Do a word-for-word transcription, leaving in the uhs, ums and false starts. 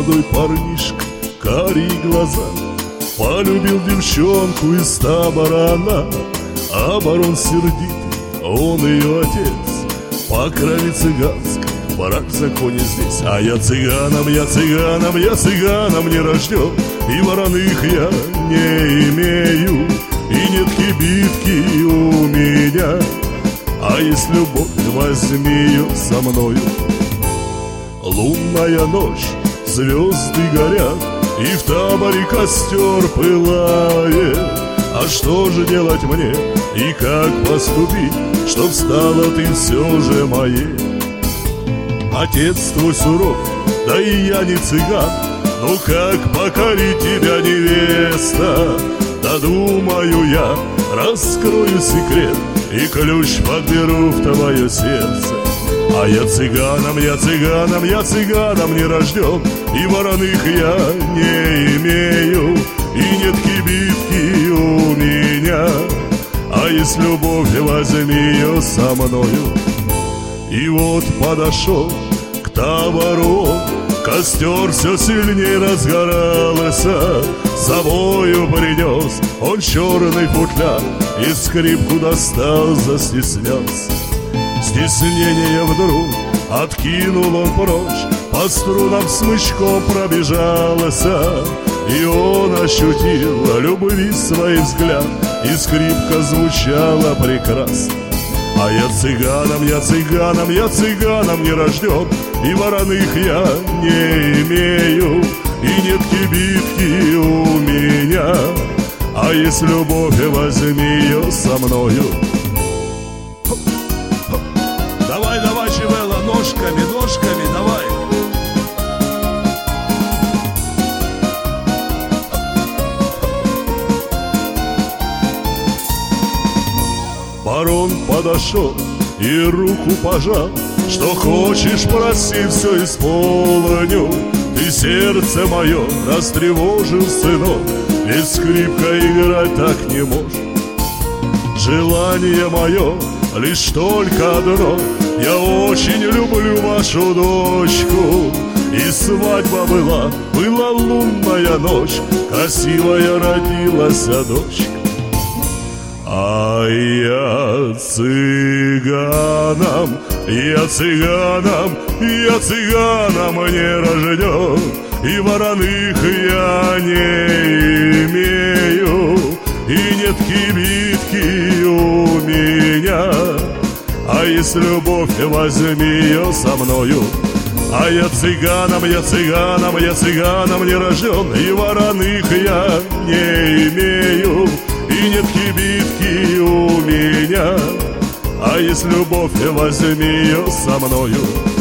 молодой парнишка, карие глаза, полюбил девчонку из табора она. А барон сердитый, он ее отец, по крови цыганской, брак в законе здесь. А я цыганом, я цыганом, я цыганом не рожден, и вороных я не имею, и нет кибитки у меня. А есть любовь, возьми ее со мною. Лунная ночь, звезды горят, и в таборе костер пылает. А что же делать мне и как поступить, чтоб стала ты все же моей? Отец твой суров, да и я не цыган, ну как покорить тебя, невеста? Да думаю я, раскрою секрет и ключ подберу в твое сердце. А я цыганом, я цыганом, я цыганом не рожден, и вороных я не имею, и нет кибитки у меня. А есть любовь, возьми ее со мною. И вот подошел к табору, костер все сильнее разгорался. С собою принес он черный футляр и скрипку достал, застеснялся. Стеснение вдруг откинул он прочь, по струнам смычком пробежался. И он ощутил любви свой взгляд, и скрипка звучала прекрасно. А я цыганом, я цыганом, я цыганом не рожден, и вороных я не имею, и нет кибитки у меня. А есть любовь, возьми ее со мною. Давай, давай, Чивелла, ножками, ножками, давай. Барон подошел и руку пожал, что хочешь, проси, все исполню. Ты сердце мое растревожил, сынок, ведь скрипка играть так не может. Желание мое лишь только одно, я очень люблю вашу дочку. И свадьба была, была лунная ночь, красивая родилась дочка. А я цыганом, я цыганом, я цыганом не рожден, и вороных я не имею, и нет кибитки у меня. А есть любовь, возьми ее со мною. А я цыганом, я цыганом, я цыганом не рожден, и вороных я не имею, и нет кибитки у меня. А есть любовь, возьми ее со мною.